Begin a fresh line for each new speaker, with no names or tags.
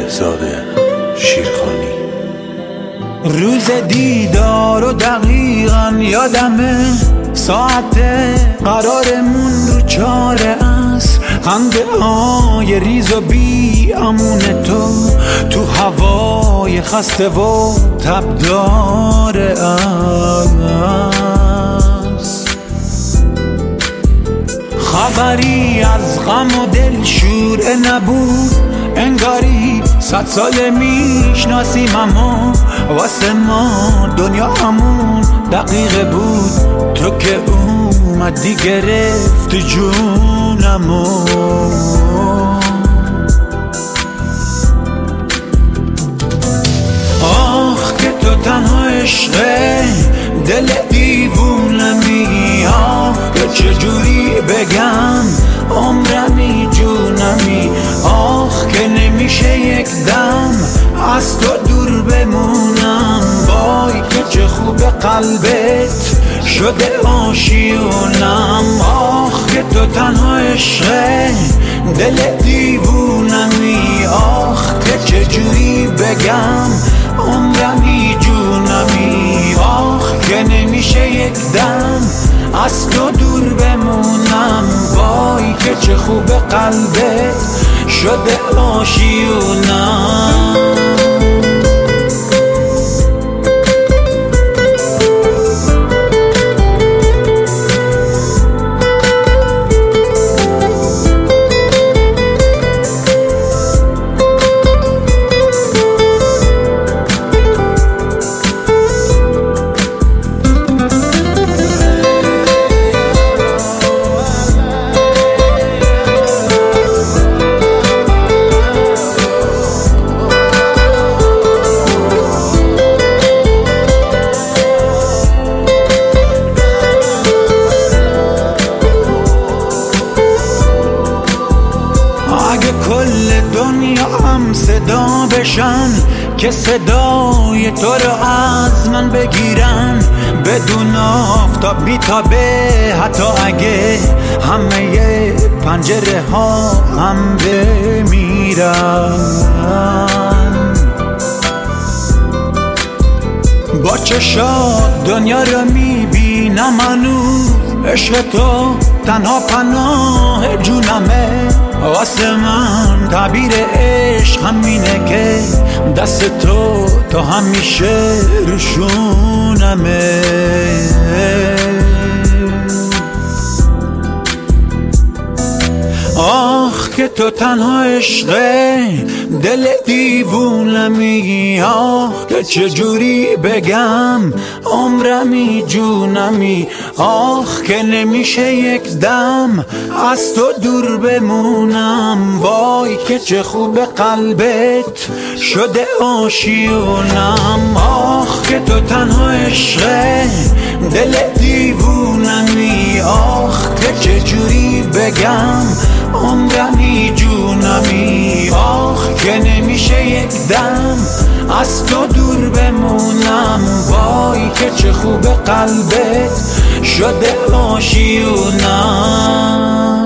زاده شیرخانی.
روز دیدار و دقیقا یادمه، ساعت قرارمون رو 4 عصر، خنده های ریز و بی امون تو هوای خسته و تبدار است. خبری از غم و دلشور نبود، انگاری 100 سال میشناسیم، اما واسه ما دنیا همون دقیقه بود. تو که اومدی گرفت جونمو، آخ که تو تنها عشقه دل دیوونمی، آخ که چجوری بگم عمرمی جونمی، آخ که نمیشه یک دم از تو دور بمونم، وای که چه خوب قلبت شده آشیونم، آخ که تو تنها عشقه دل دیوونمی، آخ که چجوری بگم عمرمی جونمی، آخ که نمیشه یک دم از تو دور بمونم، وای که چه خوب قلبت شده آشیونم. کل دنیا هم صدا بشن که صدای تو رو از من بگیرن، بدون آفتاب بیتابه، حتی اگه همه پنجره ها هم بمیرن. با چشات دنیا رو میبینم هنوز، عشق تو تنها پناه جونمه، واسه من تعبیر عشق همینه که دست تو تا همیشه روشونمه. آخ که تو تنها عشقه دل دیوونمی، آخ که چجوری بگم عمرمی جونمی، آخ که نمیشه یک دم از تو دور بمونم، وای که چه خوب قلبت شده آشیونم، آخ که تو تنها عشقه دل دیوونمی، آخ که چجوری بگم عمرمی جونمی، آخ که نمیشه یک دم از تو دور بمونم، وای که چه خوب قلبت شده آشیونم.